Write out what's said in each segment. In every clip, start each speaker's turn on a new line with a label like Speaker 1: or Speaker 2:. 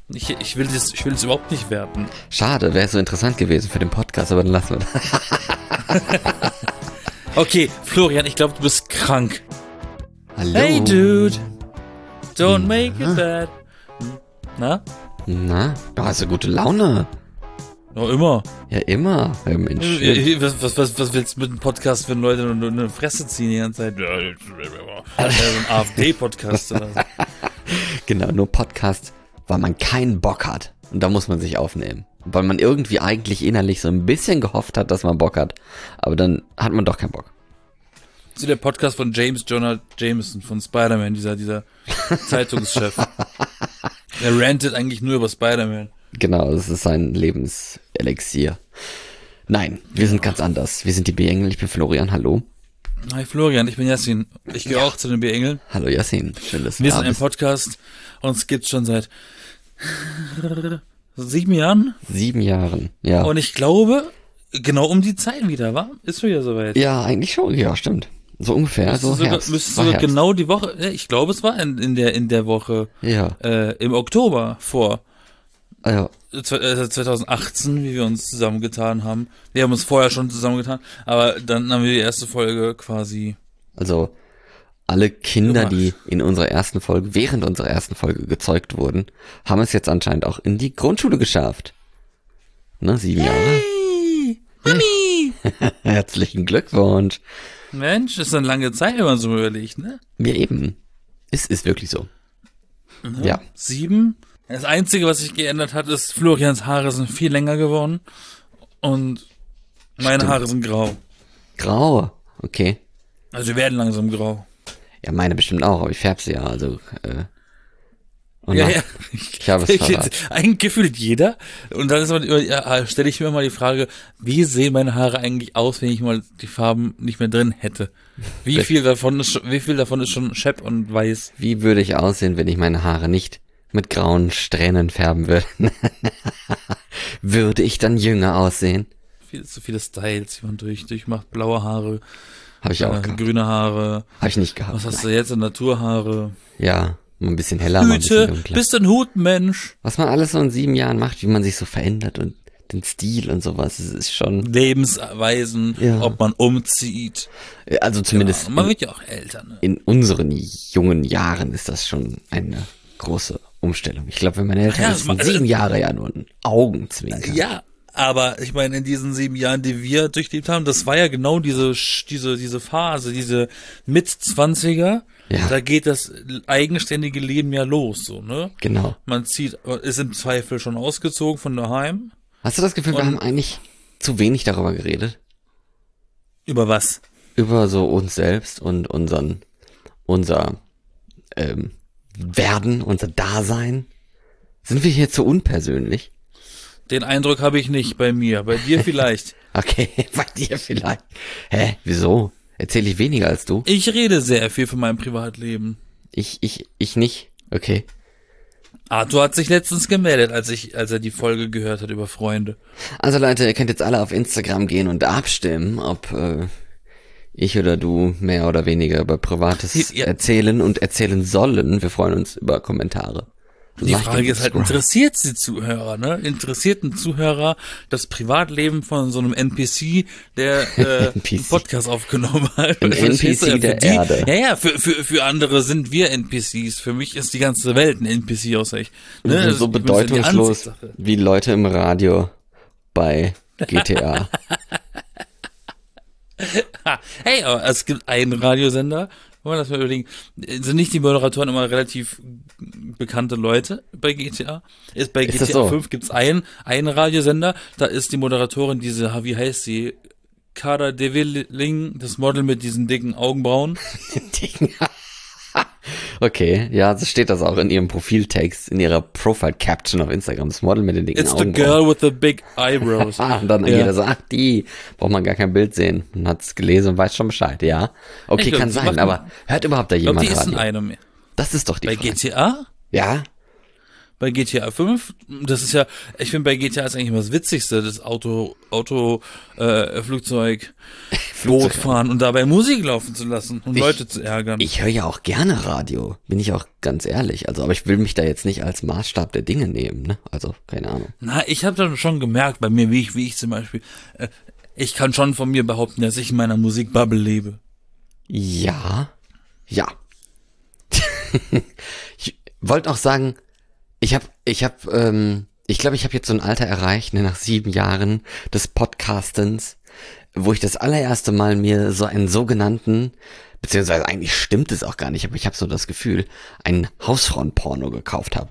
Speaker 1: Ich will das überhaupt nicht werten.
Speaker 2: Schade, wäre so interessant gewesen für den Podcast, aber dann lassen wir das.
Speaker 1: Okay, Florian, ich glaube, du bist krank.
Speaker 2: Hallo.
Speaker 1: Hey, Dude. Don't make it bad. Na?
Speaker 2: Na, du hast ja gute Laune.
Speaker 1: Noch immer.
Speaker 2: Ja, immer. Ja, Mensch.
Speaker 1: Was willst du mit dem Podcast, wenn Leute nur eine Fresse ziehen die ganze Zeit? So ein AfD-Podcast oder so.
Speaker 2: Genau, nur Podcast, weil man keinen Bock hat. Und da muss man sich aufnehmen. Weil man irgendwie eigentlich innerlich so ein bisschen gehofft hat, dass man Bock hat. Aber dann hat man doch keinen Bock.
Speaker 1: So der Podcast von James Jonah Jameson von Spider-Man, dieser Zeitungschef. Der rantet eigentlich nur über Spider-Man.
Speaker 2: Genau, das ist sein Lebenselixier. Nein, wir sind ganz anders. Wir sind die B-Engel, ich bin Florian, hallo.
Speaker 1: Hi Florian, ich bin Yassin. Ich gehöre auch zu den B-Engeln.
Speaker 2: Hallo Yassin, schön, dass du
Speaker 1: Wir
Speaker 2: da
Speaker 1: sind ein
Speaker 2: bist.
Speaker 1: Podcast, uns gibt's schon seit 7 Jahren.
Speaker 2: 7 Jahren, ja.
Speaker 1: Und ich glaube, genau um die Zeit wieder, wa? Ist wieder soweit.
Speaker 2: Ja, eigentlich schon, ja, stimmt. So ungefähr, so Herbst.
Speaker 1: Müsste
Speaker 2: War
Speaker 1: sogar
Speaker 2: Herbst.
Speaker 1: genau die Woche, ich glaube, es war in der Woche
Speaker 2: Ja,
Speaker 1: im Oktober vor
Speaker 2: ja.
Speaker 1: 2018, wie wir uns zusammengetan haben. Wir haben uns vorher schon zusammengetan, aber dann haben wir die erste Folge quasi.
Speaker 2: Also alle Kinder,
Speaker 1: Gemacht.
Speaker 2: die in unserer ersten Folge, während unserer ersten Folge gezeugt wurden, haben es jetzt anscheinend auch in die Grundschule geschafft. Ne, 7 Jahre.
Speaker 1: Hey, Mami!
Speaker 2: Herzlichen Glückwunsch.
Speaker 1: Mensch, ist eine lange Zeit, wenn man so überlegt, ne?
Speaker 2: Mir eben. Es ist wirklich so. Ja.
Speaker 1: 7. Das Einzige, was sich geändert hat, ist, Florians Haare sind viel länger geworden und meine
Speaker 2: Stimmt.
Speaker 1: Haare sind grau.
Speaker 2: Grau. Okay.
Speaker 1: Also wir werden langsam grau.
Speaker 2: Ja, meine bestimmt auch, aber ich färbe sie ja, also, oh
Speaker 1: Ja,
Speaker 2: nein.
Speaker 1: ja.
Speaker 2: Ich habe es verraten.
Speaker 1: Eigentlich gefühlt jeder. Und dann ist man immer, stelle ich mir mal die Frage, wie sehen meine Haare eigentlich aus, wenn ich mal die Farben nicht mehr drin hätte? Wie viel davon ist schon schepp und weiß?
Speaker 2: Wie würde ich aussehen, wenn ich meine Haare nicht mit grauen Strähnen färben würde? Würde ich dann jünger aussehen?
Speaker 1: Viel zu viele Styles, die man durchmacht. Blaue Haare,
Speaker 2: Habe ich auch gehabt.
Speaker 1: grüne Haare.
Speaker 2: Habe ich nicht gehabt.
Speaker 1: Was hast du jetzt? Naturhaare.
Speaker 2: Ja, mal ein bisschen heller, mal ein bisschen
Speaker 1: Hüte,
Speaker 2: dunkler.
Speaker 1: bist du ein Hutmensch?
Speaker 2: Was man alles so in 7 Jahren macht, wie man sich so verändert und den Stil und sowas, es ist schon,
Speaker 1: Lebensweisen,
Speaker 2: Ja.
Speaker 1: ob man umzieht.
Speaker 2: also zumindest
Speaker 1: Ja, man wird ja auch älter, ne?
Speaker 2: in unseren jungen Jahren ist das schon eine große Umstellung. Ich glaube, wenn meine Eltern
Speaker 1: Ja,
Speaker 2: sind 7 Jahre ja nur ein Augenzwinkern.
Speaker 1: Ja, aber ich meine, in diesen 7 Jahren, die wir durchlebt haben, das war ja genau diese Phase, diese Mit-20er.
Speaker 2: Ja.
Speaker 1: Da geht das eigenständige Leben ja los, so, ne?
Speaker 2: Genau.
Speaker 1: Man ist im Zweifel schon ausgezogen von daheim.
Speaker 2: Hast du das Gefühl, wir
Speaker 1: Und-
Speaker 2: haben eigentlich zu wenig darüber geredet?
Speaker 1: Über was?
Speaker 2: Über so uns selbst und unser Werden, unser Dasein? Sind wir hier zu unpersönlich?
Speaker 1: Den Eindruck habe ich nicht bei mir, bei dir vielleicht.
Speaker 2: Okay, bei dir vielleicht. Hä, wieso? Erzähle ich weniger als du?
Speaker 1: Ich rede sehr viel von meinem Privatleben.
Speaker 2: Ich nicht. Okay.
Speaker 1: Arthur hat sich letztens gemeldet, als er die Folge gehört hat über Freunde.
Speaker 2: Also Leute, ihr könnt jetzt alle auf Instagram gehen und abstimmen, ob ich oder du mehr oder weniger über Privates
Speaker 1: Ja.
Speaker 2: erzählen und erzählen sollen. Wir freuen uns über Kommentare.
Speaker 1: Die
Speaker 2: Like
Speaker 1: Frage
Speaker 2: und
Speaker 1: ist halt,
Speaker 2: subscribe.
Speaker 1: interessiert die Zuhörer, ne? Interessiert ein Zuhörer das Privatleben von so einem NPC, der einen
Speaker 2: NPC.
Speaker 1: Podcast aufgenommen hat?
Speaker 2: Ein
Speaker 1: Verstehst du?
Speaker 2: NPC der
Speaker 1: Für
Speaker 2: Erde.
Speaker 1: Ja, für andere sind wir NPCs. Für mich ist die ganze Welt ein NPC außer ich.
Speaker 2: Wir
Speaker 1: Ne?
Speaker 2: sind
Speaker 1: Das
Speaker 2: so
Speaker 1: ist die
Speaker 2: bedeutungslos
Speaker 1: Ansichtssache.
Speaker 2: wie Leute im Radio bei GTA.
Speaker 1: Hey, aber es gibt einen Radiosender, wollen wir das mal überlegen, sind nicht die Moderatoren immer relativ bekannte Leute bei GTA? Bei
Speaker 2: Ist das
Speaker 1: GTA
Speaker 2: so?
Speaker 1: 5 gibt's einen Radiosender, da ist die Moderatorin wie heißt sie? Cara Delevingne, das Model mit diesen dicken Augenbrauen.
Speaker 2: Okay, ja, so steht das auch in ihrem Profiltext, in ihrer Profile-Caption auf Instagram. Das Model mit den dicken
Speaker 1: It's the
Speaker 2: Augenbrauen.
Speaker 1: girl with the big eyebrows.
Speaker 2: Und dann
Speaker 1: Ja.
Speaker 2: jeder so, ach die, braucht man gar kein Bild sehen. Man hat's gelesen und weiß schon Bescheid, ja. Okay,
Speaker 1: Ich glaub,
Speaker 2: kann
Speaker 1: sie
Speaker 2: sein,
Speaker 1: machen-
Speaker 2: aber hört überhaupt da
Speaker 1: Ich glaube,
Speaker 2: jemand
Speaker 1: die ist ein
Speaker 2: Radio?
Speaker 1: Einer mehr.
Speaker 2: Das ist doch die
Speaker 1: Bei
Speaker 2: Frage.
Speaker 1: GTA?
Speaker 2: Ja?
Speaker 1: Bei GTA 5, das ist ja, ich finde bei GTA ist eigentlich immer das Witzigste, das Flugzeug. Boot fahren und dabei Musik laufen zu lassen und Leute zu ärgern.
Speaker 2: Ich höre ja auch gerne Radio, bin ich auch ganz ehrlich. Also, aber ich will mich da jetzt nicht als Maßstab der Dinge nehmen, ne? Also, keine Ahnung.
Speaker 1: Na, ich habe dann schon gemerkt bei mir, wie ich zum Beispiel, ich kann schon von mir behaupten, dass ich in meiner Musikbubble lebe.
Speaker 2: Ja. Ich wollte auch sagen, ich glaube, ich habe jetzt so ein Alter erreicht, ne, nach 7 Jahren des Podcastens, wo ich das allererste Mal mir so einen sogenannten, beziehungsweise eigentlich stimmt es auch gar nicht, aber ich habe so das Gefühl, einen Hausfrauenporno gekauft habe.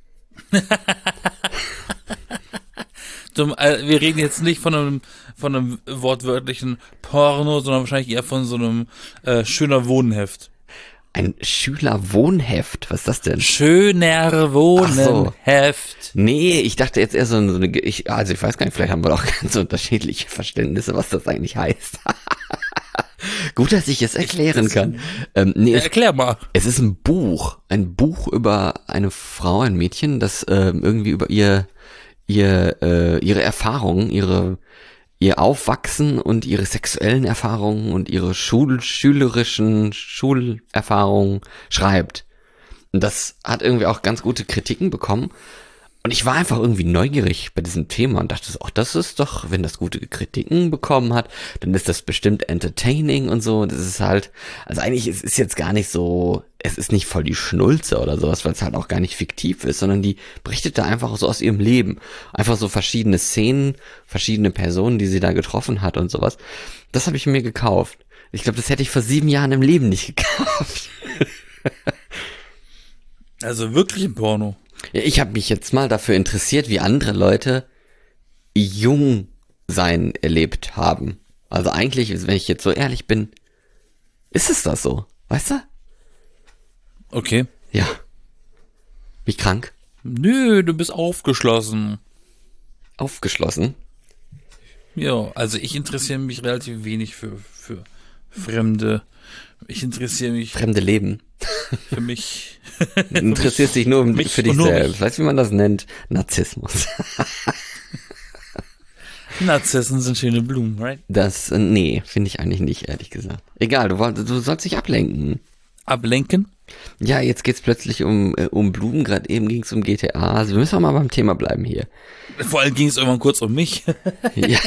Speaker 1: Wir reden jetzt nicht von einem wortwörtlichen Porno, sondern wahrscheinlich eher von so einem schöner Wohnheft.
Speaker 2: Ein Schülerwohnheft, was ist das denn?
Speaker 1: Schöner Wohnheft.
Speaker 2: Nee, ich dachte jetzt eher ich weiß gar nicht, vielleicht haben wir auch ganz unterschiedliche Verständnisse, was das eigentlich heißt. Gut, dass ich es erklären kann.
Speaker 1: Erklär mal.
Speaker 2: Es ist ein Buch über eine Frau, ein Mädchen, das irgendwie über ihre Erfahrungen, ihr Aufwachsen und ihre sexuellen Erfahrungen und ihre schülerischen Schulerfahrungen schreibt. Und das hat irgendwie auch ganz gute Kritiken bekommen. Und ich war einfach irgendwie neugierig bei diesem Thema und dachte, das ist doch, wenn das gute Kritiken bekommen hat, dann ist das bestimmt entertaining und so. Das ist halt, also eigentlich, es ist jetzt gar nicht so, es ist nicht voll die Schnulze oder sowas, weil es halt auch gar nicht fiktiv ist, sondern die berichtet da einfach so aus ihrem Leben. Einfach so verschiedene Szenen, verschiedene Personen, die sie da getroffen hat und sowas. Das habe ich mir gekauft. Ich glaube, das hätte ich vor 7 Jahren im Leben nicht gekauft.
Speaker 1: Also wirklich ein Porno.
Speaker 2: Ja, ich habe mich jetzt mal dafür interessiert, wie andere Leute jung sein erlebt haben. Also eigentlich, wenn ich jetzt so ehrlich bin, ist es das so, weißt du?
Speaker 1: Okay.
Speaker 2: Ja. Bin ich krank?
Speaker 1: Nö, du bist aufgeschlossen.
Speaker 2: Aufgeschlossen?
Speaker 1: Ja, also ich interessiere mich relativ wenig für Fremde. Ich interessiere mich
Speaker 2: Fremde Leben.
Speaker 1: für mich.
Speaker 2: Du interessierst dich nur für dich selbst.
Speaker 1: Mich.
Speaker 2: Weißt du, wie man das nennt? Narzissmus.
Speaker 1: Narzissen sind schöne Blumen, right?
Speaker 2: Nee, finde ich eigentlich nicht, ehrlich gesagt. Egal, du sollst dich ablenken.
Speaker 1: Ablenken?
Speaker 2: Ja, jetzt geht's plötzlich um Blumen, gerade eben ging's um GTA. Also wir müssen auch mal beim Thema bleiben hier.
Speaker 1: Vor allem ging es irgendwann kurz um mich.
Speaker 2: Ja.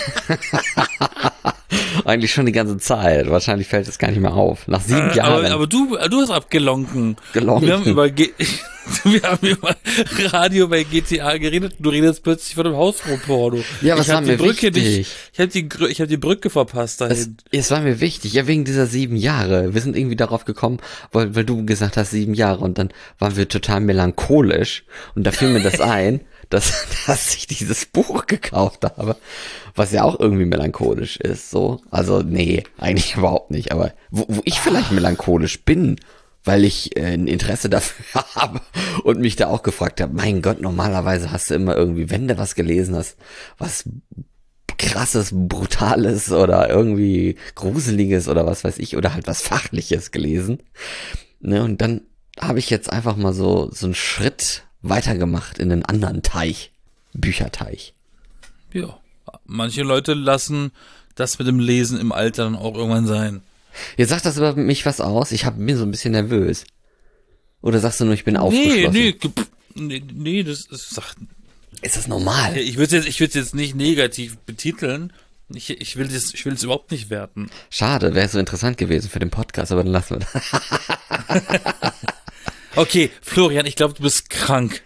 Speaker 2: Eigentlich schon die ganze Zeit. Wahrscheinlich fällt es gar nicht mehr auf. Nach 7 Jahren.
Speaker 1: Aber du hast abgelonken.
Speaker 2: Gelonken.
Speaker 1: Wir haben über Radio bei GTA geredet. Du redest plötzlich von dem Hausfrau-Porno.
Speaker 2: Ja, was war mir wichtig?
Speaker 1: Ich hab die Brücke verpasst dahin.
Speaker 2: Es war mir wichtig. Ja, wegen dieser 7 Jahre. Wir sind irgendwie darauf gekommen, weil du gesagt hast 7 Jahre und dann waren wir total melancholisch und da fiel mir das ein, dass ich dieses Buch gekauft habe, was ja auch irgendwie melancholisch ist, so. Also, nee, eigentlich überhaupt nicht, aber wo ich vielleicht melancholisch bin, weil ich ein Interesse dafür habe und mich da auch gefragt habe, mein Gott, normalerweise hast du immer irgendwie, wenn du was gelesen hast, was Krasses, Brutales oder irgendwie Gruseliges oder was weiß ich, oder halt was Fachliches gelesen, ne, und dann habe ich jetzt einfach mal so einen Schritt weitergemacht in einen anderen Teich, Bücherteich.
Speaker 1: Ja, manche Leute lassen das mit dem Lesen im Alter dann auch irgendwann sein.
Speaker 2: Jetzt sagt das über mich was aus? Ich bin so ein bisschen nervös. Oder sagst du nur, ich bin aufgeschlossen?
Speaker 1: Nee, das ist...
Speaker 2: Ist das normal?
Speaker 1: Ich würde jetzt nicht negativ betiteln. Ich will es überhaupt nicht werten.
Speaker 2: Schade, wäre so interessant gewesen für den Podcast, aber dann lassen wir das.
Speaker 1: Okay, Florian, ich glaube, du bist krank.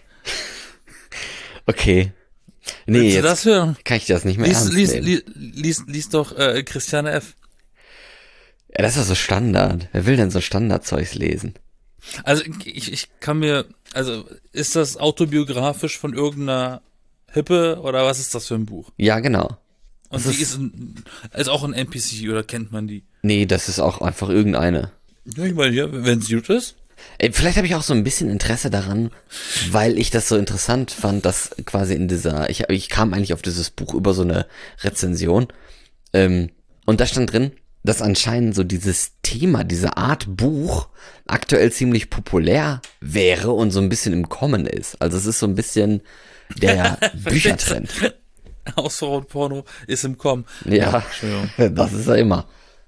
Speaker 2: Okay. Nee,
Speaker 1: jetzt das hören?
Speaker 2: Kann ich das nicht mehr ernst nehmen.
Speaker 1: Lies doch Christiane F.
Speaker 2: Ja, das ist doch so Standard. Wer will denn so Standardzeugs lesen?
Speaker 1: Also ich kann mir, also ist das autobiografisch von irgendeiner Hippe oder was ist das für ein Buch?
Speaker 2: Ja, genau.
Speaker 1: Und die ist auch ein NPC oder kennt man die?
Speaker 2: Nee, das ist auch einfach irgendeine.
Speaker 1: Ja, ich meine, ja, wenn es gut ist.
Speaker 2: Vielleicht habe ich auch so ein bisschen Interesse daran, weil ich das so interessant fand, dass quasi in ich kam eigentlich auf dieses Buch über so eine Rezension, und da stand drin, dass anscheinend so dieses Thema, diese Art Buch aktuell ziemlich populär wäre und so ein bisschen im Kommen ist. Also es ist so ein bisschen der Büchertrend.
Speaker 1: Hausfrauenporno ist im Kommen.
Speaker 2: Ja, das ist ja immer.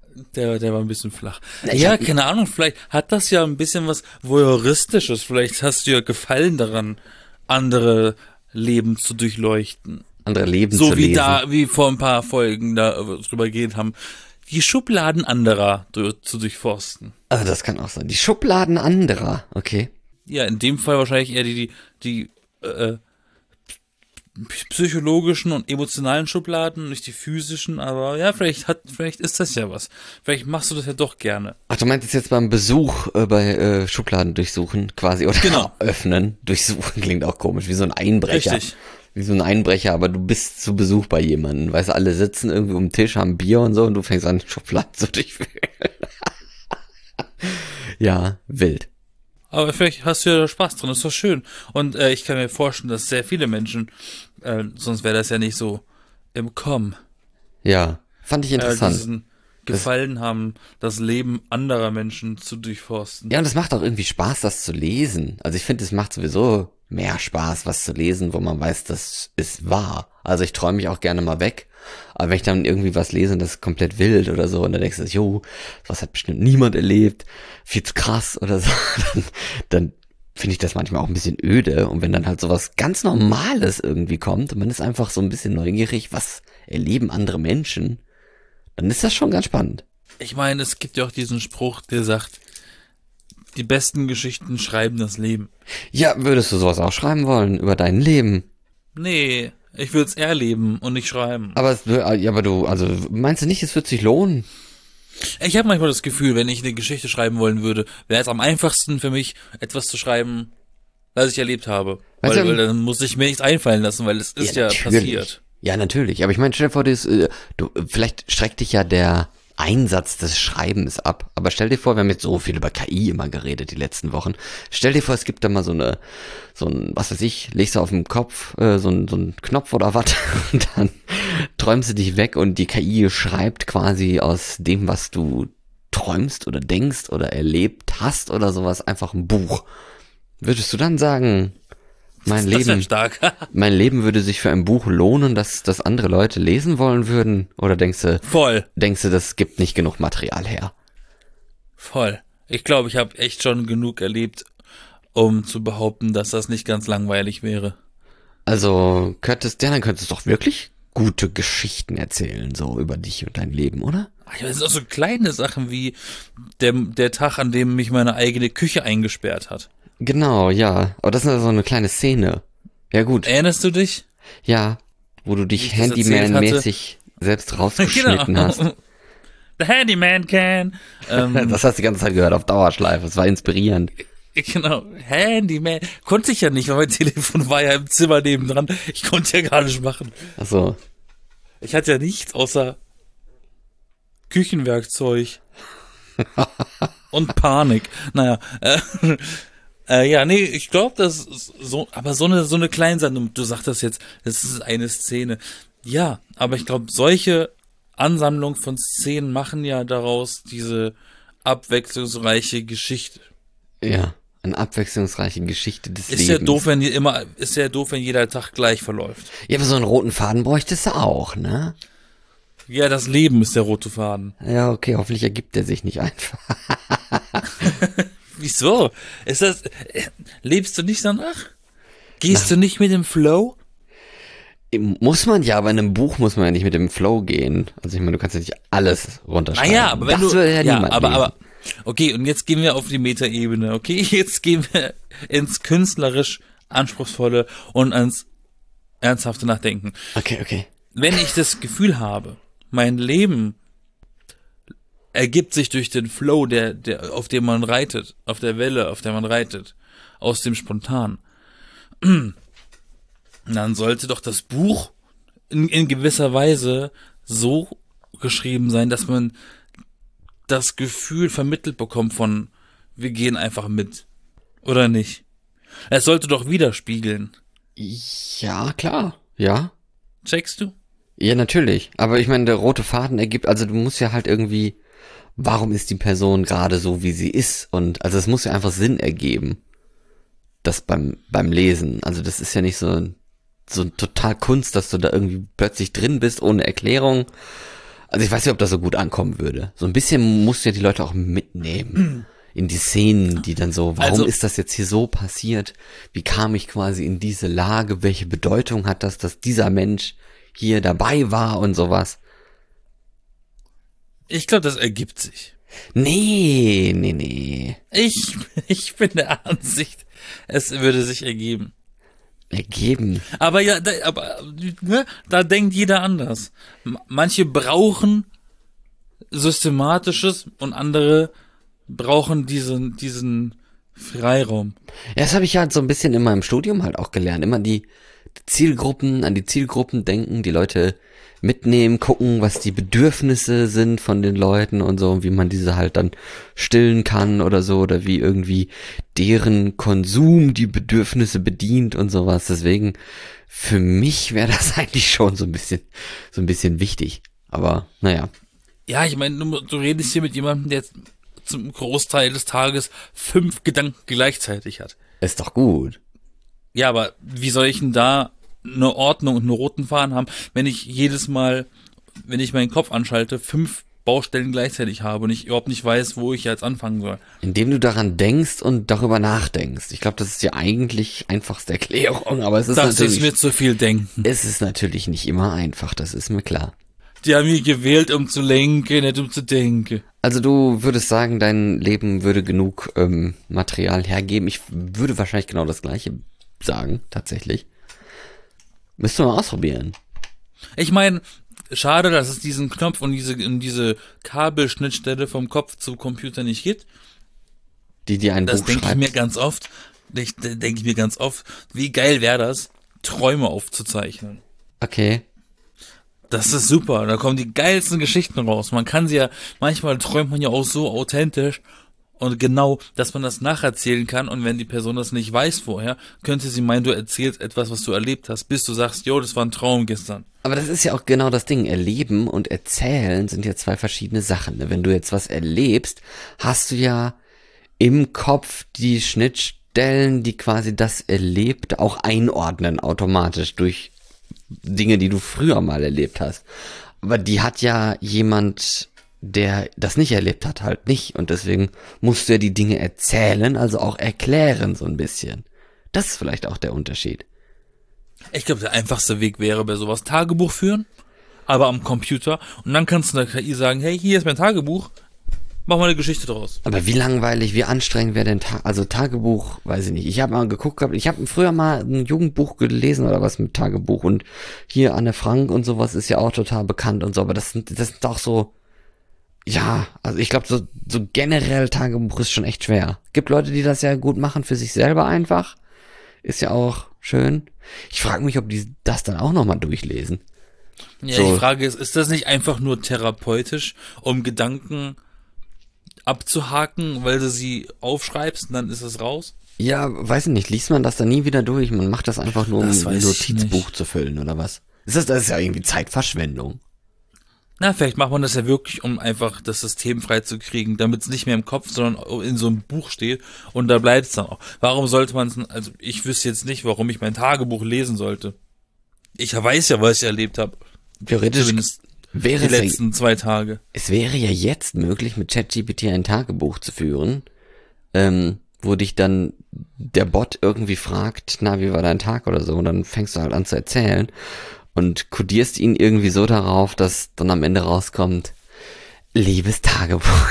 Speaker 1: Der war ein bisschen flach. Ja, keine Ahnung, vielleicht hat das ja ein bisschen was Voyeuristisches. Vielleicht hast du ja Gefallen daran, andere Leben zu durchleuchten.
Speaker 2: Andere Leben
Speaker 1: So
Speaker 2: zu
Speaker 1: wie
Speaker 2: lesen.
Speaker 1: wie vor ein paar Folgen da drüber gehen haben, die Schubladen anderer zu durchforsten.
Speaker 2: Also das kann auch sein. Die Schubladen anderer, okay.
Speaker 1: Ja, in dem Fall wahrscheinlich eher die psychologischen und emotionalen Schubladen, nicht die physischen, aber ja, vielleicht ist das ja was. Vielleicht machst du das ja doch gerne.
Speaker 2: Ach, du meintest jetzt beim Besuch bei Schubladen durchsuchen quasi oder
Speaker 1: Genau.
Speaker 2: öffnen. Durchsuchen klingt auch komisch, wie so ein Einbrecher.
Speaker 1: Richtig.
Speaker 2: Wie so ein Einbrecher, aber du bist zu Besuch bei jemandem. Weißt du, alle sitzen irgendwie um den Tisch, haben Bier und so und du fängst an, Schubladen zu durchwühlen. Ja, wild.
Speaker 1: Aber vielleicht hast du ja da Spaß dran, das ist doch schön. Und ich kann mir vorstellen, dass sehr viele Menschen, sonst wäre das ja nicht so im Kommen,
Speaker 2: Ja, fand ich interessant.
Speaker 1: diesen Gefallen haben, das Leben anderer Menschen zu durchforsten.
Speaker 2: Ja, und es macht auch irgendwie Spaß, das zu lesen. Also ich finde, es macht sowieso mehr Spaß, was zu lesen, wo man weiß, das ist wahr. Also ich träume mich auch gerne mal weg. Aber wenn ich dann irgendwie was lese und das ist komplett wild oder so, und dann denkst du, jo, was hat bestimmt niemand erlebt, viel zu krass oder so, dann finde ich das manchmal auch ein bisschen öde. Und wenn dann halt sowas ganz Normales irgendwie kommt und man ist einfach so ein bisschen neugierig, was erleben andere Menschen, dann ist das schon ganz spannend.
Speaker 1: Ich meine, es gibt ja auch diesen Spruch, der sagt, die besten Geschichten schreiben das Leben.
Speaker 2: Ja, würdest du sowas auch schreiben wollen über dein Leben?
Speaker 1: Nee, ich würde es erleben und nicht schreiben.
Speaker 2: Aber also meinst du nicht, es wird sich lohnen?
Speaker 1: Ich habe manchmal das Gefühl, wenn ich eine Geschichte schreiben wollen würde, wäre es am einfachsten für mich, etwas zu schreiben, was ich erlebt habe.
Speaker 2: Weißt du,
Speaker 1: Weil dann muss ich mir nichts einfallen lassen, weil es ist ja
Speaker 2: natürlich.
Speaker 1: passiert.
Speaker 2: Ja, natürlich. Aber ich meine, stell dir vor, vielleicht schreckt dich ja der Einsatz des Schreibens ab. Aber stell dir vor, wir haben jetzt so viel über KI immer geredet die letzten Wochen. Stell dir vor, es gibt da mal so ein, was weiß ich, legst du auf dem Kopf so ein Knopf oder was und dann träumst du dich weg und die KI schreibt quasi aus dem, was du träumst oder denkst oder erlebt hast oder sowas, einfach ein Buch. Würdest du dann sagen,
Speaker 1: Das wäre stark.
Speaker 2: mein Leben würde sich für ein Buch lohnen, dass andere Leute lesen wollen würden? Oder denkst du, das gibt nicht genug Material her?
Speaker 1: Voll. Ich glaube, ich habe echt schon genug erlebt, um zu behaupten, dass das nicht ganz langweilig wäre.
Speaker 2: Also dann könntest du doch wirklich gute Geschichten erzählen, so über dich und dein Leben, oder?
Speaker 1: Das sind auch so kleine Sachen wie der Tag, an dem mich meine eigene Küche eingesperrt hat.
Speaker 2: Genau, ja. Aber das ist so eine kleine Szene. Ja, gut.
Speaker 1: Erinnerst du dich?
Speaker 2: Ja, wo du dich
Speaker 1: Wie ich das erzählt
Speaker 2: Handyman-mäßig selbst rausgeschnitten hast.
Speaker 1: The Handyman can.
Speaker 2: Das hast du die ganze Zeit gehört auf Dauerschleife. Es war inspirierend.
Speaker 1: Genau, Handyman. Konnte ich ja nicht, weil mein Telefon war ja im Zimmer nebendran. Ich konnte ja gar nicht machen.
Speaker 2: Ach so.
Speaker 1: Ich hatte ja nichts außer Küchenwerkzeug. Und Panik. Naja, ja, nee, ich glaube, das ist so, aber so eine Kleinsendung, du sagtest jetzt, das ist eine Szene. Ja, aber ich glaube, solche Ansammlung von Szenen machen ja daraus diese abwechslungsreiche Geschichte.
Speaker 2: Ja, eine abwechslungsreiche Geschichte des Lebens.
Speaker 1: Ist ja doof, wenn jeder Tag gleich verläuft.
Speaker 2: Ja, aber so einen roten Faden bräuchtest du auch, ne?
Speaker 1: Ja, das Leben ist der rote Faden.
Speaker 2: Ja, okay, hoffentlich ergibt er sich nicht einfach.
Speaker 1: Wieso? Lebst du nicht danach? Gehst du nicht mit dem Flow?
Speaker 2: Muss man ja, aber in einem Buch muss man ja nicht mit dem Flow gehen. Also ich meine, du kannst ja nicht alles runterschreiben.
Speaker 1: Naja, aber wenn
Speaker 2: das würde ja niemand lesen.
Speaker 1: aber, okay, und jetzt gehen wir auf die Metaebene, okay? Jetzt gehen wir ins künstlerisch Anspruchsvolle und ans ernsthafte Nachdenken.
Speaker 2: Okay.
Speaker 1: Wenn ich das Gefühl habe, mein Leben ergibt sich durch den Flow, auf dem man reitet, auf der Welle, auf der man reitet, aus dem Spontan, dann sollte doch das Buch in gewisser Weise so geschrieben sein, dass man das Gefühl vermittelt bekommt von, wir gehen einfach mit. Oder nicht? Es sollte doch widerspiegeln.
Speaker 2: Ja, klar. Ja.
Speaker 1: Checkst du?
Speaker 2: Ja, natürlich. Aber ich meine, der rote Faden ergibt, also du musst ja halt irgendwie, warum ist die Person gerade so, wie sie ist? Und also es muss ja einfach Sinn ergeben. Das beim Lesen. Also das ist ja nicht so total Kunst, dass du da irgendwie plötzlich drin bist, ohne Erklärung. Also ich weiß nicht, ob das so gut ankommen würde. So ein bisschen musst du ja die Leute auch mitnehmen in die Szenen, die dann so, warum ist das jetzt hier so passiert? Wie kam ich quasi in diese Lage? Welche Bedeutung hat das, dass dieser Mensch hier dabei war und sowas?
Speaker 1: Ich glaube, das ergibt sich.
Speaker 2: Nee.
Speaker 1: Ich bin der Ansicht, es würde sich ergeben.
Speaker 2: Ergeben.
Speaker 1: Aber ja, da denkt jeder anders. Manche brauchen Systematisches und andere brauchen diesen Freiraum.
Speaker 2: Ja, das habe ich halt so ein bisschen in meinem Studium halt auch gelernt. Immer an die Zielgruppen denken, die Leute mitnehmen, gucken, was die Bedürfnisse sind von den Leuten und so, und wie man diese halt dann stillen kann oder so, oder wie irgendwie deren Konsum die Bedürfnisse bedient und sowas. Deswegen, für mich wäre das eigentlich schon so ein bisschen wichtig. Aber, naja.
Speaker 1: Ja, ich meine, du redest hier mit jemandem, der zum Großteil des Tages 5 Gedanken gleichzeitig hat.
Speaker 2: Ist doch gut.
Speaker 1: Ja, aber wie soll ich denn da eine Ordnung und einen roten Faden haben, wenn ich jedes Mal, wenn ich meinen Kopf anschalte, 5 Baustellen gleichzeitig habe und ich überhaupt nicht weiß, wo ich jetzt anfangen soll.
Speaker 2: Indem du daran denkst und darüber nachdenkst. Ich glaube, das ist die eigentlich einfachste Erklärung, aber es ist
Speaker 1: das ist mir zu viel Denken.
Speaker 2: Es ist natürlich nicht immer einfach, das ist mir klar.
Speaker 1: Die haben mich gewählt, um zu lenken, nicht um zu denken.
Speaker 2: Also du würdest sagen, dein Leben würde genug Material hergeben. Ich würde wahrscheinlich genau das Gleiche sagen, tatsächlich. Müsste man ausprobieren.
Speaker 1: Ich meine, schade, dass es diesen Knopf und diese Kabelschnittstelle vom Kopf zum Computer nicht gibt.
Speaker 2: Die ein Buch schreibt.
Speaker 1: Das denke ich mir ganz oft. Wie geil wäre das, Träume aufzuzeichnen.
Speaker 2: Okay.
Speaker 1: Das ist super, da kommen die geilsten Geschichten raus. Man kann sie ja, manchmal träumt man ja auch so authentisch und genau, dass man das nacherzählen kann, und wenn die Person das nicht weiß vorher, könnte sie meinen, du erzählst etwas, was du erlebt hast, bis du sagst, jo, das war ein Traum gestern.
Speaker 2: Aber das ist ja auch genau das Ding. Erleben und erzählen sind ja 2 verschiedene Sachen. Ne? Wenn du jetzt was erlebst, hast du ja im Kopf die Schnittstellen, die quasi das Erlebte auch einordnen automatisch durch Dinge, die du früher mal erlebt hast. Aber die hat ja jemand, der das nicht erlebt hat, halt nicht. Und deswegen musst du ja die Dinge erzählen, also auch erklären so ein bisschen. Das ist vielleicht auch der Unterschied.
Speaker 1: Ich glaube, der einfachste Weg wäre bei sowas Tagebuch führen, aber am Computer. Und dann kannst du der KI sagen, hey, hier ist mein Tagebuch, mach mal eine Geschichte draus.
Speaker 2: Aber wie langweilig, wie anstrengend wäre denn Tagebuch, weiß ich nicht. Ich habe mal geguckt gehabt, ich habe früher mal ein Jugendbuch gelesen oder was mit Tagebuch, und hier Anne Frank und sowas ist ja auch total bekannt und so, aber das sind auch so, ja, also ich glaube, so generell Tagebuch ist schon echt schwer. Gibt Leute, die das ja gut machen für sich selber einfach. Ist ja auch schön. Ich frage mich, ob die das dann auch nochmal durchlesen.
Speaker 1: Ja,
Speaker 2: so.
Speaker 1: Die Frage ist das nicht einfach nur therapeutisch, um Gedanken abzuhaken, weil du sie aufschreibst und dann ist es raus?
Speaker 2: Ja, weiß ich nicht. Liest man das dann nie wieder durch? Man macht das einfach nur, um ein Notizbuch zu füllen, oder was? Das ist ja irgendwie Zeitverschwendung.
Speaker 1: Na, vielleicht macht man das ja wirklich, um einfach das System freizukriegen, damit es nicht mehr im Kopf, sondern in so einem Buch steht, und da bleibt es dann auch. Warum sollte man es, also ich wüsste jetzt nicht, warum ich mein Tagebuch lesen sollte. Ich weiß ja, was ich erlebt habe.
Speaker 2: Theoretisch
Speaker 1: Zumindest
Speaker 2: wäre
Speaker 1: die letzten 2 Tage.
Speaker 2: Es wäre ja jetzt möglich, mit ChatGPT ein Tagebuch zu führen, wo dich dann der Bot irgendwie fragt, na, wie war dein Tag oder so, und dann fängst du halt an zu erzählen und kodierst ihn irgendwie so darauf, dass dann am Ende rauskommt, liebes Tagebuch.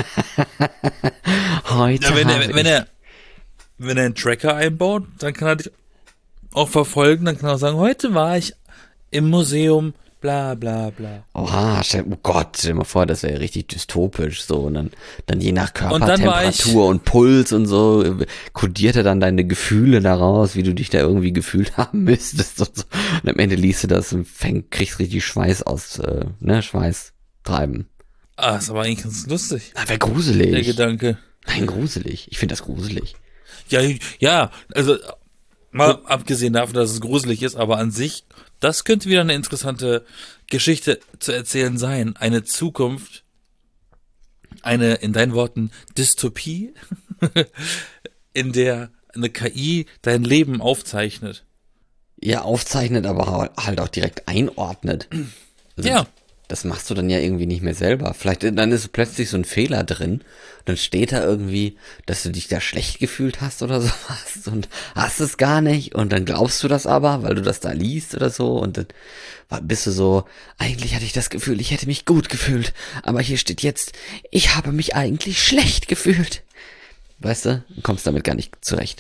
Speaker 2: Heute
Speaker 1: ja, wenn er einen Tracker einbaut, dann kann er dich auch verfolgen, dann kann er sagen, heute war ich im Museum, bla bla bla.
Speaker 2: Oha, oh Gott, stell dir mal vor, das wäre richtig dystopisch, so, und dann je nach Körpertemperatur und Puls und so, kodiert er dann deine Gefühle daraus, wie du dich da irgendwie gefühlt haben müsstest und so. Und am Ende liest du das und kriegst richtig Schweiß Schweiß treiben.
Speaker 1: Ah, ist aber eigentlich ganz lustig.
Speaker 2: Ah, wäre gruselig.
Speaker 1: Der Gedanke.
Speaker 2: Nein, gruselig. Ich finde das gruselig.
Speaker 1: Ja, also mal abgesehen davon, dass es gruselig ist, aber an sich, das könnte wieder eine interessante Geschichte zu erzählen sein. Eine Zukunft, eine, in deinen Worten, Dystopie, in der eine KI dein Leben aufzeichnet.
Speaker 2: Ja, aufzeichnet, aber halt auch direkt einordnet. Also,
Speaker 1: ja.
Speaker 2: das machst du dann ja irgendwie nicht mehr selber. Vielleicht, dann ist plötzlich so ein Fehler drin. Dann steht da irgendwie, dass du dich da schlecht gefühlt hast oder sowas und hast es gar nicht. Und dann glaubst du das aber, weil du das da liest oder so. Und dann bist du so, eigentlich hatte ich das Gefühl, ich hätte mich gut gefühlt. Aber hier steht jetzt, ich habe mich eigentlich schlecht gefühlt. Weißt du? Du kommst damit gar nicht zurecht.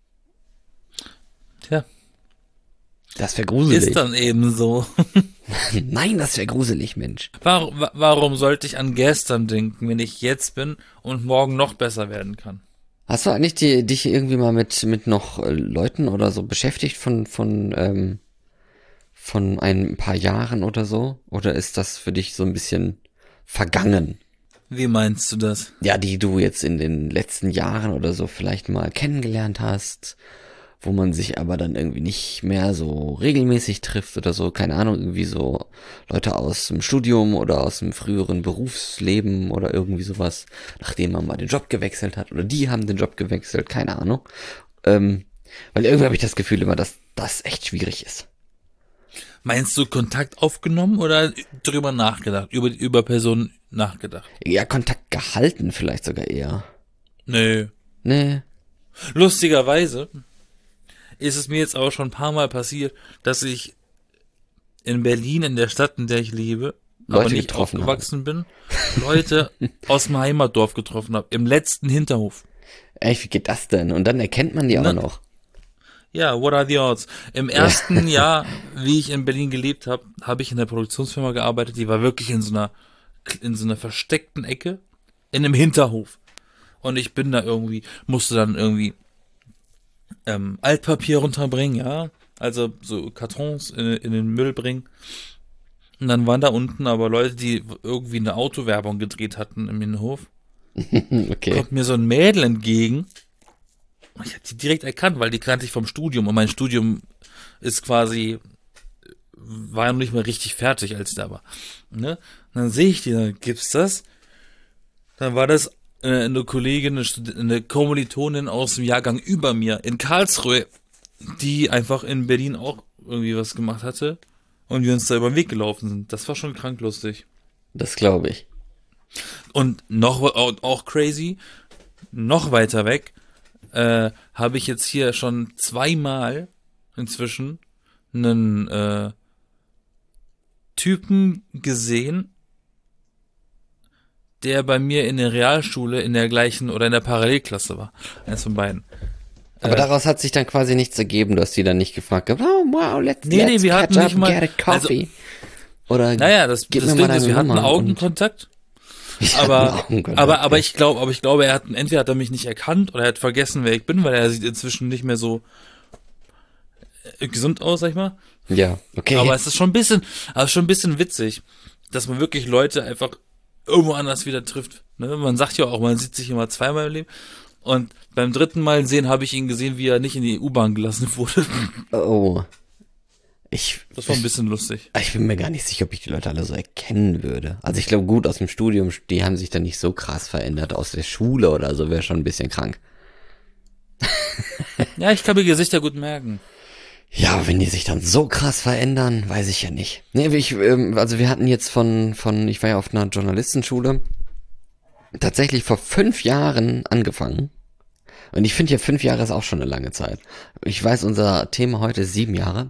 Speaker 1: Tja.
Speaker 2: Das wäre gruselig.
Speaker 1: Ist dann eben so.
Speaker 2: Nein, das wäre gruselig, Mensch.
Speaker 1: Warum sollte ich an gestern denken, wenn ich jetzt bin und morgen noch besser werden kann?
Speaker 2: Hast du eigentlich dich irgendwie mal mit noch Leuten oder so beschäftigt von ein paar Jahren oder so? Oder ist das für dich so ein bisschen vergangen?
Speaker 1: Wie meinst du das?
Speaker 2: Ja, die du jetzt in den letzten Jahren oder so vielleicht mal kennengelernt hast, wo man sich aber dann irgendwie nicht mehr so regelmäßig trifft oder so, keine Ahnung, irgendwie so Leute aus dem Studium oder aus dem früheren Berufsleben oder irgendwie sowas, nachdem man mal den Job gewechselt hat oder die haben den Job gewechselt, keine Ahnung. Weil irgendwie habe ich das Gefühl immer, dass das echt schwierig ist.
Speaker 1: Meinst du Kontakt aufgenommen oder drüber nachgedacht, über Personen nachgedacht?
Speaker 2: Ja, Kontakt gehalten vielleicht sogar eher.
Speaker 1: Nö.
Speaker 2: Nee.
Speaker 1: Lustigerweise ist es mir jetzt auch schon ein paar Mal passiert, dass ich in Berlin, in der Stadt, in der ich lebe,
Speaker 2: Leute
Speaker 1: aber nicht
Speaker 2: getroffen
Speaker 1: aufgewachsen bin, Leute aus dem Heimatdorf getroffen habe, im letzten Hinterhof.
Speaker 2: Echt, wie geht das denn? Und dann erkennt man die auch
Speaker 1: Ne?
Speaker 2: noch.
Speaker 1: Ja, what are the odds? Im ersten Jahr, wie ich in Berlin gelebt habe, habe ich in der Produktionsfirma gearbeitet, die war wirklich in so einer versteckten Ecke, in einem Hinterhof. Und ich bin da irgendwie, musste dann irgendwie Altpapier runterbringen, ja, also so Kartons in den Müll bringen. Und dann waren da unten aber Leute, die irgendwie eine Autowerbung gedreht hatten im Innenhof.
Speaker 2: Okay.
Speaker 1: Kommt mir so ein Mädel entgegen. Ich habe die direkt erkannt, weil die kannte ich vom Studium. Und mein Studium ist quasi, war ja noch nicht mehr richtig fertig, als ich da war. Ne? Und dann sehe ich die, dann gibt's das. Dann war das eine Kollegin, eine Kommilitonin aus dem Jahrgang über mir in Karlsruhe, die einfach in Berlin auch irgendwie was gemacht hatte und wir uns da über den Weg gelaufen sind. Das war schon krank lustig.
Speaker 2: Das glaube ich.
Speaker 1: Und noch auch crazy, noch weiter weg, habe ich jetzt hier schon zweimal inzwischen einen Typen gesehen, der bei mir in der Realschule in der gleichen oder in der Parallelklasse war. Eins von beiden.
Speaker 2: Aber daraus hat sich dann quasi nichts ergeben, du hast die dann nicht gefragt, oh wow, let's
Speaker 1: wir hatten
Speaker 2: catch
Speaker 1: nicht
Speaker 2: up,
Speaker 1: mal,
Speaker 2: get a coffee. Oder
Speaker 1: naja, das
Speaker 2: gib
Speaker 1: Ding
Speaker 2: mir mal
Speaker 1: ist, wir
Speaker 2: deine
Speaker 1: hatten
Speaker 2: Nummer
Speaker 1: Augenkontakt, aber ich glaube, entweder hat er mich nicht erkannt oder er hat vergessen, wer ich bin, weil er sieht inzwischen nicht mehr so gesund aus, sag ich mal.
Speaker 2: Ja, okay.
Speaker 1: Aber es ist schon ein bisschen witzig, dass man wirklich Leute einfach irgendwo anders wieder trifft. Ne? Man sagt ja auch, man sieht sich immer zweimal im Leben. Und beim dritten Mal sehen habe ich ihn gesehen, wie er nicht in die U-Bahn gelassen wurde.
Speaker 2: Oh.
Speaker 1: Das war ein bisschen lustig.
Speaker 2: Ich bin mir gar nicht sicher, ob ich die Leute alle so erkennen würde. Also ich glaube, gut, aus dem Studium, die haben sich dann nicht so krass verändert. Aus der Schule oder so wäre schon ein bisschen krank.
Speaker 1: Ja, ich kann mir Gesichter gut merken.
Speaker 2: Ja, aber wenn die sich dann so krass verändern, weiß ich ja nicht. Nee, also wir hatten jetzt ich war ja auf einer Journalistenschule, tatsächlich vor 5 Jahren angefangen. Und ich finde ja 5 Jahre ist auch schon eine lange Zeit. Ich weiß, unser Thema heute ist 7 Jahre,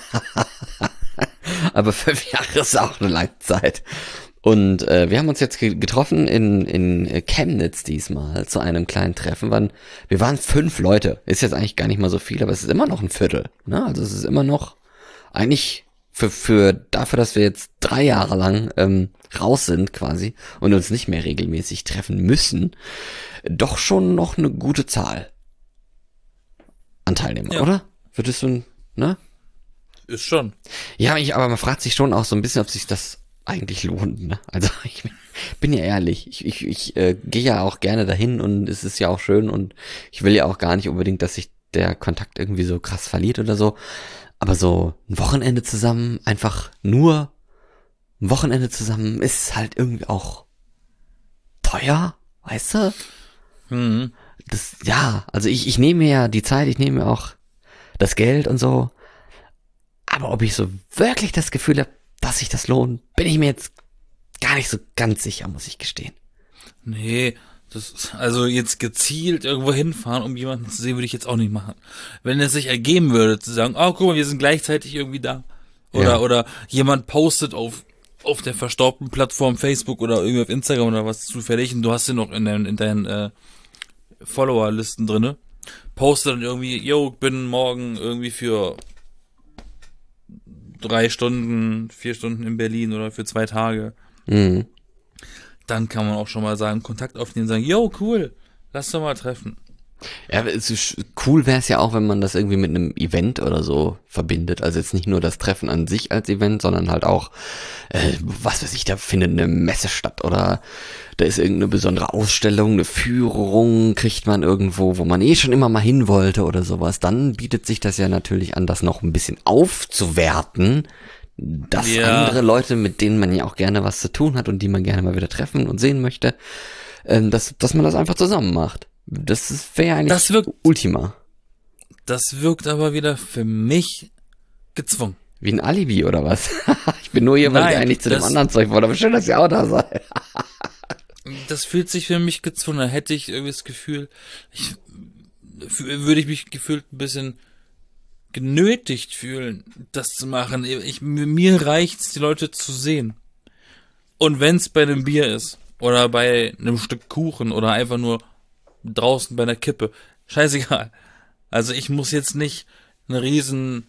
Speaker 2: aber 5 Jahre ist auch eine lange Zeit. Und wir haben uns jetzt getroffen in Chemnitz diesmal zu einem kleinen Treffen. Wir waren 5 Leute. Ist jetzt eigentlich gar nicht mal so viel, aber es ist immer noch ein Viertel. Ne? Also es ist immer noch eigentlich dafür, dass wir jetzt 3 Jahre lang raus sind quasi und uns nicht mehr regelmäßig treffen müssen, doch schon noch eine gute Zahl an Teilnehmern,
Speaker 1: Ja.
Speaker 2: oder? Würdest du, ne?
Speaker 1: Ist schon.
Speaker 2: Ja, aber man fragt sich schon auch so ein bisschen, ob sich das eigentlich lohnt, ne? Also ich bin ja ehrlich, ich gehe ja auch gerne dahin und es ist ja auch schön und ich will ja auch gar nicht unbedingt, dass sich der Kontakt irgendwie so krass verliert oder so, aber so ein Wochenende zusammen, einfach nur ein Wochenende zusammen ist halt irgendwie auch teuer, weißt du?
Speaker 1: Mhm.
Speaker 2: Also ich nehme mir ja die Zeit, ich nehme mir auch das Geld und so, aber ob ich so wirklich das Gefühl habe, dass sich das lohnt, bin ich mir jetzt gar nicht so ganz sicher, muss ich gestehen.
Speaker 1: Nee, also jetzt gezielt irgendwo hinfahren, um jemanden zu sehen, würde ich jetzt auch nicht machen. Wenn es sich ergeben würde, zu sagen, oh, guck mal, wir sind gleichzeitig irgendwie da. Oder jemand postet auf der verstaubten Plattform Facebook oder irgendwie auf Instagram oder was zufällig und du hast sie noch in deinen Follower-Listen drinne, postet dann irgendwie, yo, bin morgen irgendwie für 3 Stunden, 4 Stunden in Berlin oder für 2 Tage.
Speaker 2: Mhm.
Speaker 1: Dann kann man auch schon mal sagen, Kontakt aufnehmen und sagen, yo, cool, lass doch mal treffen.
Speaker 2: Ja, cool wäre es ja auch, wenn man das irgendwie mit einem Event oder so verbindet. Also jetzt nicht nur das Treffen an sich als Event, sondern halt auch, was weiß ich, da findet eine Messe statt oder da ist irgendeine besondere Ausstellung, eine Führung kriegt man irgendwo, wo man schon immer mal hin wollte oder sowas. Dann bietet sich das ja natürlich an, das noch ein bisschen aufzuwerten, dass andere Leute, mit denen man ja auch gerne was zu tun hat und die man gerne mal wieder treffen und sehen möchte, dass man das einfach zusammen macht. Das wäre ja eigentlich Ultima.
Speaker 1: Das wirkt aber wieder für mich gezwungen.
Speaker 2: Wie ein Alibi oder was? Ich bin nur hier, weil ich eigentlich zu dem anderen Zeug wollte, aber schön, dass ihr auch da seid.
Speaker 1: Das fühlt sich für mich gezwungen. Da hätte ich irgendwie das Gefühl, würde ich mich gefühlt ein bisschen genötigt fühlen, das zu machen. Mir reicht's, die Leute zu sehen. Und wenn's bei einem Bier ist oder bei einem Stück Kuchen oder einfach nur draußen bei einer Kippe, scheißegal. Also ich muss jetzt nicht einen riesen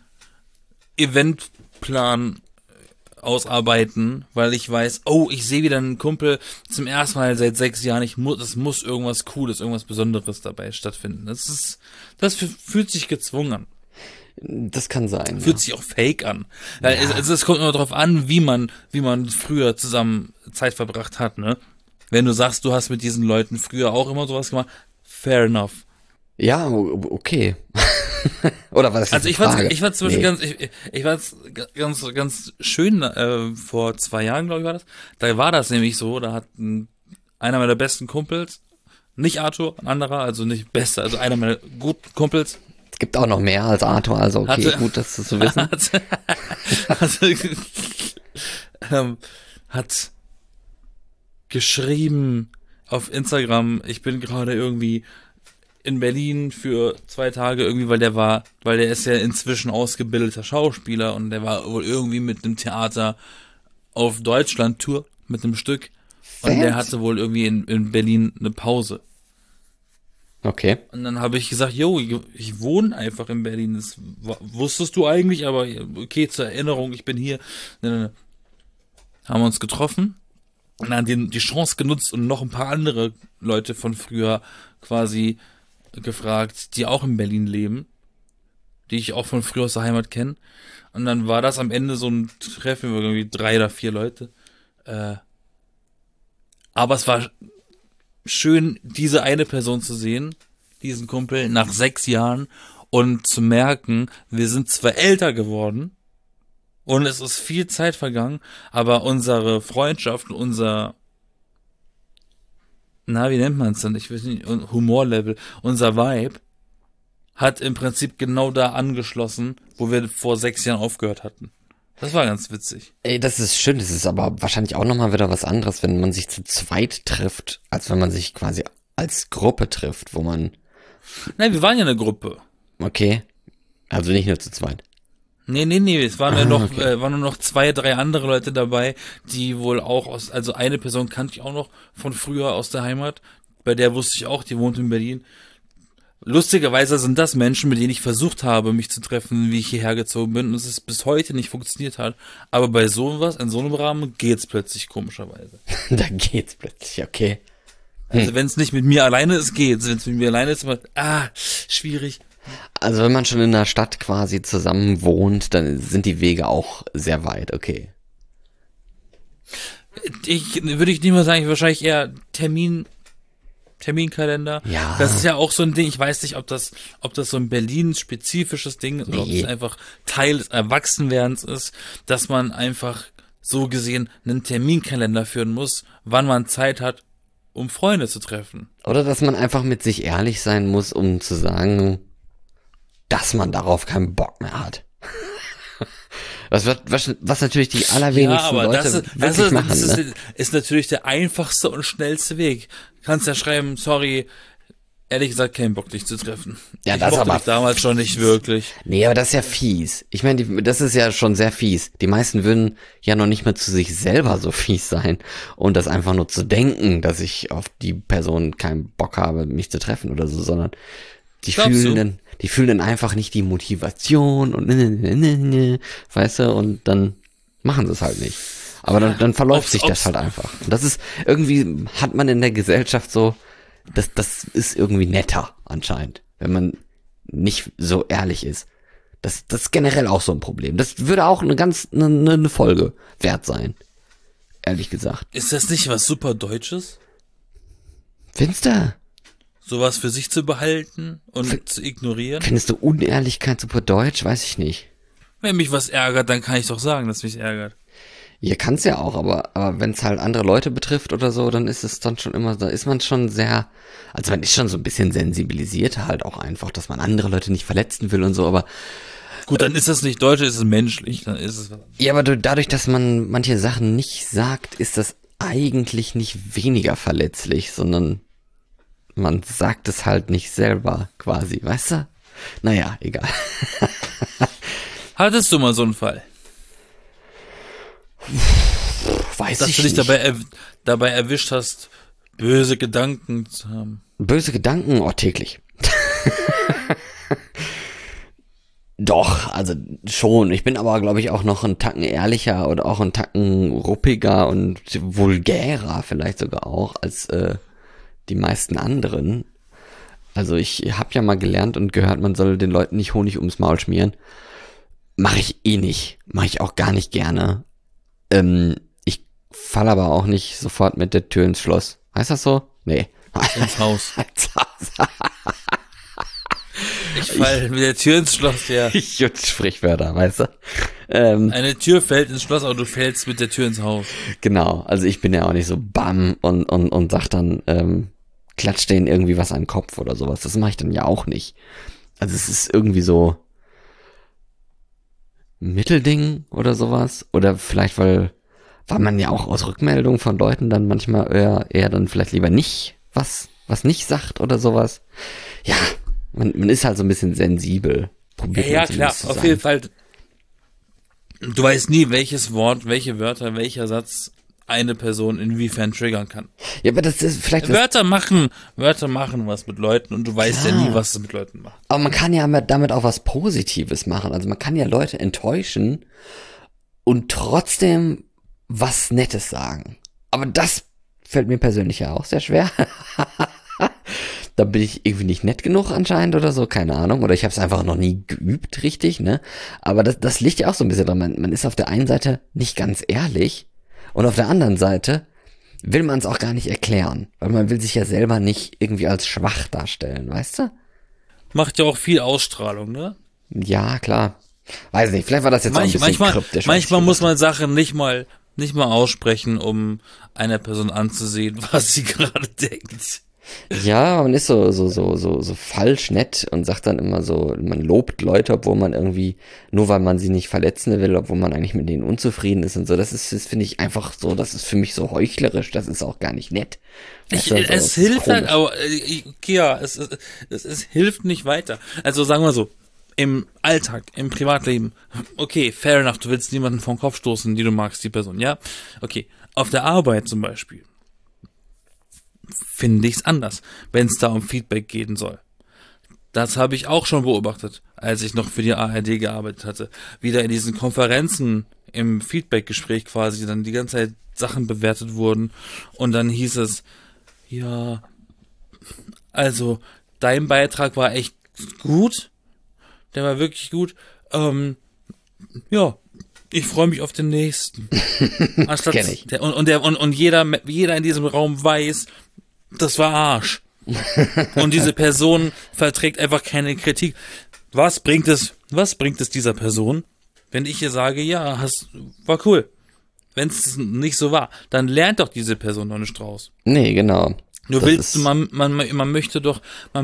Speaker 1: Eventplan ausarbeiten, weil ich weiß, oh, ich sehe wieder einen Kumpel zum ersten Mal seit 6 Jahren, es muss irgendwas Cooles, irgendwas Besonderes dabei stattfinden. Das fühlt sich gezwungen an.
Speaker 2: Das kann sein.
Speaker 1: Fühlt sich auch fake an. Ja. Also es kommt immer darauf an, wie man früher zusammen Zeit verbracht hat, ne? Wenn du sagst, du hast mit diesen Leuten früher auch immer sowas gemacht, fair enough.
Speaker 2: Ja, okay. Oder was?
Speaker 1: Also ich fand zum Beispiel ganz schön, vor 2 Jahren, glaube ich, war das. Da war das nämlich so, da hat einer meiner besten Kumpels, nicht Arthur, ein anderer, also nicht bester, also einer meiner guten Kumpels.
Speaker 2: Es gibt auch noch mehr als Arthur, also okay, gut, das zu wissen. Hat
Speaker 1: geschrieben auf Instagram, ich bin gerade irgendwie in Berlin für 2 Tage irgendwie, weil der ist ja inzwischen ausgebildeter Schauspieler und der war wohl irgendwie mit einem Theater auf Deutschland-Tour mit einem Stück und der hatte wohl irgendwie in Berlin eine Pause.
Speaker 2: Okay.
Speaker 1: Und dann habe ich gesagt, yo, ich wohne einfach in Berlin. Das wusstest du eigentlich, aber okay, zur Erinnerung, ich bin hier. Haben wir uns getroffen und dann die Chance genutzt und noch ein paar andere Leute von früher quasi gefragt, die auch in Berlin leben, die ich auch von früher aus der Heimat kenne. Und dann war das am Ende so ein Treffen über irgendwie 3 oder 4 Leute. Aber es war schön, diese eine Person zu sehen, diesen Kumpel, nach 6 Jahren und zu merken, wir sind zwar älter geworden und es ist viel Zeit vergangen, aber unsere Freundschaft, wie nennt man es denn? Ich weiß nicht, Humorlevel, unser Vibe hat im Prinzip genau da angeschlossen, wo wir vor 6 Jahren aufgehört hatten. Das war ganz witzig.
Speaker 2: Ey, das ist schön, das ist aber wahrscheinlich auch nochmal wieder was anderes, wenn man sich zu zweit trifft, als wenn man sich quasi als Gruppe trifft, wo man...
Speaker 1: Nein, wir waren ja eine Gruppe.
Speaker 2: Okay, also nicht nur zu zweit.
Speaker 1: Nee, es waren waren nur noch 2, 3 andere Leute dabei, die wohl auch also eine Person kannte ich auch noch von früher aus der Heimat, bei der wusste ich auch, die wohnt in Berlin. Lustigerweise sind das Menschen, mit denen ich versucht habe, mich zu treffen, wie ich hierher gezogen bin und es bis heute nicht funktioniert hat. Aber bei sowas, in so einem Rahmen, geht's plötzlich komischerweise.
Speaker 2: Da geht's plötzlich, okay.
Speaker 1: Also wenn es nicht mit mir alleine ist, geht's. Wenn es mit mir alleine ist, schwierig.
Speaker 2: Also wenn man schon in einer Stadt quasi zusammen wohnt, dann sind die Wege auch sehr weit, okay.
Speaker 1: Würde ich nicht mal sagen, wahrscheinlich eher Terminkalender.
Speaker 2: Ja.
Speaker 1: Das ist ja auch so ein Ding, ich weiß nicht, ob das so ein Berlin-spezifisches Ding ist oder ob es einfach Teil des Erwachsenwerdens ist, dass man einfach so gesehen einen Terminkalender führen muss, wann man Zeit hat, um Freunde zu treffen.
Speaker 2: Oder dass man einfach mit sich ehrlich sein muss, um zu sagen, dass man darauf keinen Bock mehr hat. Was natürlich die allerwenigsten Leute wirklich machen.
Speaker 1: Das ist natürlich der einfachste und schnellste Weg. Kannst ja schreiben, sorry, ehrlich gesagt, keinen Bock, dich zu treffen.
Speaker 2: Ja,
Speaker 1: ich
Speaker 2: das
Speaker 1: mochte
Speaker 2: aber
Speaker 1: dich damals schon nicht wirklich.
Speaker 2: Nee, aber das ist ja fies. Ich meine, das ist ja schon sehr fies. Die meisten würden ja noch nicht mal zu sich selber so fies sein und das einfach nur zu denken, dass ich auf die Person keinen Bock habe, mich zu treffen oder so, sondern die fühlen dann einfach nicht die Motivation und weißt du, und dann machen sie es halt nicht. Aber dann verläuft sich das halt einfach. Und das ist, irgendwie hat man in der Gesellschaft so, das ist irgendwie netter anscheinend, wenn man nicht so ehrlich ist. Das ist generell auch so ein Problem. Das würde auch eine Folge wert sein. Ehrlich gesagt.
Speaker 1: Ist das nicht was super Deutsches?
Speaker 2: Findest du?
Speaker 1: Sowas für sich zu behalten und zu ignorieren?
Speaker 2: Findest du Unehrlichkeit super deutsch? Weiß ich nicht.
Speaker 1: Wenn mich was ärgert, dann kann ich doch sagen, dass mich ärgert.
Speaker 2: Ja, kann's ja auch, aber wenn es halt andere Leute betrifft oder so, dann ist es dann schon immer, da ist man schon sehr, also man ist schon so ein bisschen sensibilisiert halt auch einfach, dass man andere Leute nicht verletzen will und so, aber
Speaker 1: gut, dann ist das nicht deutsch, ist es menschlich, dann ist es.
Speaker 2: Ja, aber dadurch, dass man manche Sachen nicht sagt, ist das eigentlich nicht weniger verletzlich, sondern man sagt es halt nicht selber quasi, weißt du? Naja, egal.
Speaker 1: Hattest du mal so einen Fall?
Speaker 2: Weiß
Speaker 1: dass
Speaker 2: ich
Speaker 1: du dich
Speaker 2: nicht.
Speaker 1: dabei erwischt hast, böse Gedanken zu haben.
Speaker 2: Böse Gedanken? Oh, täglich. Doch, also schon. Ich bin aber, glaube ich, auch noch einen Tacken ehrlicher oder auch einen Tacken ruppiger und vulgärer vielleicht sogar auch als die meisten anderen. Also ich habe ja mal gelernt und gehört, man soll den Leuten nicht Honig ums Maul schmieren. Mache ich eh nicht. Mache ich auch gar nicht gerne. Ich falle aber auch nicht sofort mit der Tür ins Schloss. Heißt das so? Nee.
Speaker 1: Ins Haus. Ich falle mit der Tür ins Schloss, ja.
Speaker 2: Ich und Sprichwörter, weißt du?
Speaker 1: Eine Tür fällt ins Schloss, aber du fällst mit der Tür ins Haus.
Speaker 2: Genau, also ich bin ja auch nicht so bam und sag dann, klatscht denen irgendwie was an den Kopf oder sowas. Das mache ich dann ja auch nicht. Also es ist irgendwie so Mittelding oder sowas. Oder vielleicht, weil man ja auch aus Rückmeldungen von Leuten dann manchmal eher dann vielleicht lieber nicht was nicht sagt oder sowas. Ja, man ist halt so ein bisschen sensibel. Probiert
Speaker 1: ja, klar, auf jeden Fall. Du weißt nie, welches Wort, welche Wörter, welcher Satz eine Person inwiefern triggern kann.
Speaker 2: Ja, aber das ist vielleicht
Speaker 1: Wörter machen was mit Leuten und du weißt ja nie, was es mit Leuten macht.
Speaker 2: Aber man kann ja damit auch was Positives machen. Also man kann ja Leute enttäuschen und trotzdem was Nettes sagen. Aber das fällt mir persönlich ja auch sehr schwer. Da bin ich irgendwie nicht nett genug anscheinend oder so, keine Ahnung. Oder ich habe es einfach noch nie geübt, richtig, ne? Aber das liegt ja auch so ein bisschen dran. Man ist auf der einen Seite nicht ganz ehrlich und auf der anderen Seite will man es auch gar nicht erklären. Weil man will sich ja selber nicht irgendwie als schwach darstellen, weißt du?
Speaker 1: Macht ja auch viel Ausstrahlung, ne?
Speaker 2: Ja, klar. Weiß nicht, vielleicht war das jetzt auch ein bisschen kryptisch.
Speaker 1: Manchmal muss man Sachen nicht mal aussprechen, um einer Person anzusehen, was sie gerade denkt.
Speaker 2: Ja, man ist so falsch nett und sagt dann immer so, man lobt Leute, obwohl man irgendwie, nur weil man sie nicht verletzen will, obwohl man eigentlich mit denen unzufrieden ist und so. Das finde ich einfach so, das ist für mich so heuchlerisch, das ist auch gar nicht nett.
Speaker 1: Es hilft halt, aber, ja, es hilft nicht weiter. Also sagen wir so, im Alltag, im Privatleben, okay, fair enough, du willst niemanden vom Kopf stoßen, die du magst, die Person, ja? Okay, auf der Arbeit zum Beispiel finde ich es anders, wenn es da um Feedback gehen soll. Das habe ich auch schon beobachtet, als ich noch für die ARD gearbeitet hatte. Wieder in diesen Konferenzen im Feedback-Gespräch quasi dann die ganze Zeit Sachen bewertet wurden und dann hieß es, ja, also dein Beitrag war echt gut, der war wirklich gut, ja, ich freue mich auf den nächsten. Anstatt
Speaker 2: Kenn ich.
Speaker 1: Und jeder in diesem Raum weiß, das war Arsch. Und diese Person verträgt einfach keine Kritik. Was bringt es dieser Person, wenn ich ihr sage, ja, war cool. Wenn es nicht so war, dann lernt doch diese Person noch nicht draus.
Speaker 2: Nee, genau.
Speaker 1: Man möchte doch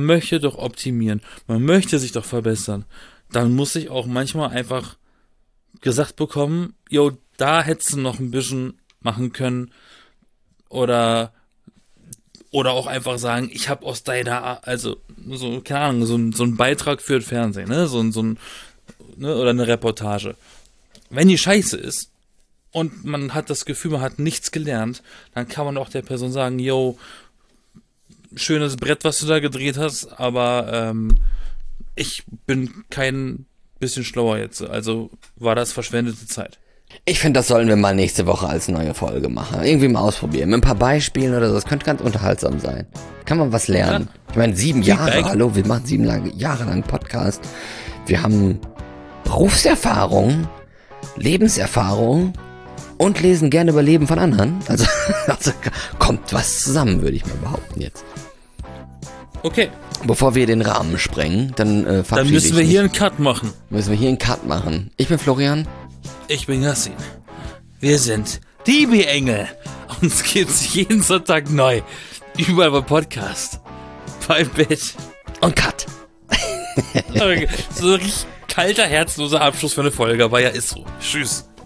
Speaker 1: optimieren. Man möchte sich doch verbessern. Dann muss ich auch manchmal einfach gesagt bekommen, yo, da hättest du noch ein bisschen machen können oder auch einfach sagen, ich habe aus deiner, also so, keine Ahnung, so ein Beitrag für das Fernsehen, ne, ne, oder eine Reportage. Wenn die scheiße ist und man hat das Gefühl, man hat nichts gelernt, dann kann man auch der Person sagen, yo, schönes Brett, was du da gedreht hast, aber ich bin kein bisschen schlauer jetzt, also war das verschwendete Zeit.
Speaker 2: Ich finde, das sollen wir mal nächste Woche als neue Folge machen. Irgendwie mal ausprobieren. Mit ein paar Beispielen oder so. Das könnte ganz unterhaltsam sein. Kann man was lernen. Ja. Ich meine, 7 Jahre, hallo, wir machen 7 Jahre lang Podcast. Wir haben Berufserfahrung, Lebenserfahrung und lesen gerne über Leben von anderen. Also kommt was zusammen, würde ich mal behaupten jetzt.
Speaker 1: Okay.
Speaker 2: Bevor wir den Rahmen sprengen, dann verabschiede
Speaker 1: Dann müssen wir hier einen Cut machen.
Speaker 2: Ich bin Florian.
Speaker 1: Ich bin Yassin. Wir sind die B-Engel. Uns geht's jeden Sonntag neu. Überall bei Podcast. Bei Bett.
Speaker 2: Und Cut.
Speaker 1: So ein richtig kalter, herzloser Abschluss für eine Folge, aber ja, ist so. Tschüss.